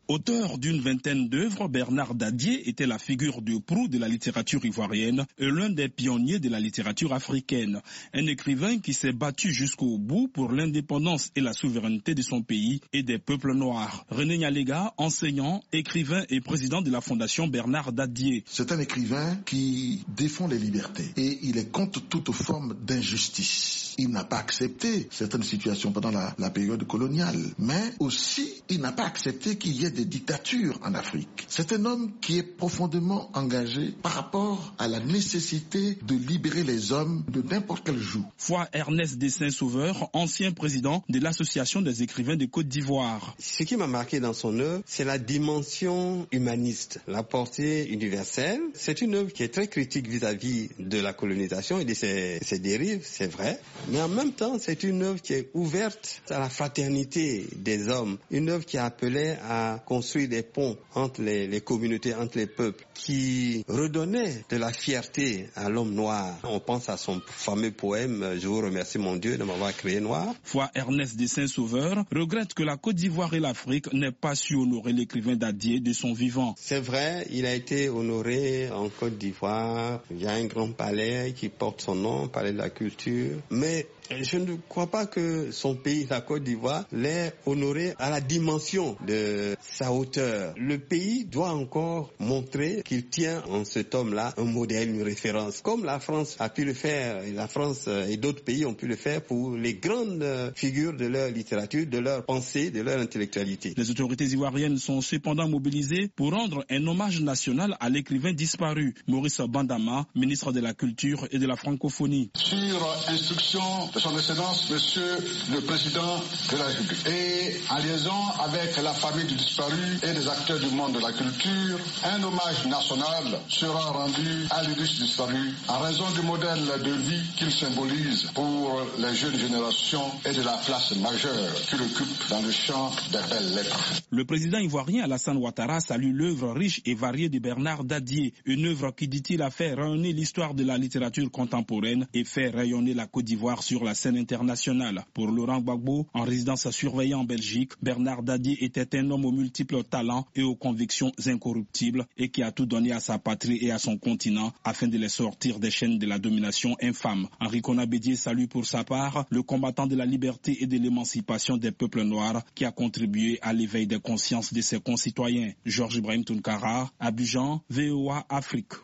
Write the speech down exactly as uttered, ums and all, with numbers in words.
Auteur d'une vingtaine d'œuvres, Bernard Dadié était la figure de proue de la littérature ivoirienne et l'un des pionniers de la littérature africaine. Un écrivain qui s'est battu jusqu'au bout pour l'indépendance et la souveraineté de son pays et des peuples noirs. René Nyalega, enseignant, écrivain et président de la Fondation Bernard Dadié. C'est un écrivain qui défend les libertés et il est contre toute forme d'injustice. Il n'a pas accepté certaines situations pendant la, la période coloniale, mais aussi il n'a pas accepté qu'il y ait des dictatures en Afrique. C'est un homme qui est profondément engagé par rapport à la nécessité de libérer les hommes de n'importe quel joug. Foi Ernest de Saint-Sauveur, ancien président de l'Association des écrivains de Côte d'Ivoire. Ce qui m'a marqué dans son œuvre, c'est la dimension humaniste, la portée universelle. C'est une œuvre qui est très critique vis-à-vis de la colonisation et de ses, ses dérives, c'est vrai. Mais en même temps, c'est une œuvre qui est ouverte à la fraternité des hommes. Une œuvre qui appelait à construire des ponts entre les, les communautés, entre les peuples, qui redonnait de la fierté à l'homme noir. On pense à son fameux poème « Je vous remercie mon Dieu de m'avoir créé noir ». Foi Ernest de Saint-Sauveur regrette que la Côte d'Ivoire et l'Afrique n'aient pas su honorer l'écrivain Dadié de son vivant. C'est vrai, il a été honoré en Côte d'Ivoire. Il y a un grand palais qui porte son nom, palais de la culture. Mais je ne crois pas que son pays, la Côte d'Ivoire, l'ait honoré à la dimension de sa hauteur. Le pays doit encore montrer qu'il tient en cet homme-là un modèle, une référence. Comme la France a pu le faire, et la France et d'autres pays ont pu le faire pour les grandes figures de leur littérature, de leur pensée, de leur intellectualité. Les autorités ivoiriennes sont cependant mobilisées pour rendre un hommage national à l'écrivain disparu, Maurice Bandama, ministre de la Culture et de la Francophonie. Sur instruction de son Excellence, Monsieur le Président de la République, et en liaison avec la famille du disparu et des acteurs du monde de la culture, un hommage national sera rendu à l'illustre disparu en raison du modèle de vie qu'il symbolise pour les jeunes générations et de la place majeure qu'il occupe dans le champ des belles lettres. Le président ivoirien Alassane Ouattara salue l'œuvre riche et variée de Bernard Dadié, une œuvre qui, dit-il, a fait rayonner l'histoire de la littérature contemporaine et fait rayonner la Côte d'Ivoire sur la scène internationale. Pour Laurent Gbagbo, en résidence surveillée en Belgique, Bernard Dadié était un homme aux multiples talents et aux convictions incorruptibles et qui a tout donné à sa patrie et à son continent afin de les sortir des chaînes de la domination infâme. Henri Konabédié salue pour sa part le combattant de la liberté et de l'émancipation des peuples noirs qui a contribué à l'éveil des consciences de ses concitoyens. Georges Ibrahim Tounkara, Abidjan, V O A Afrique.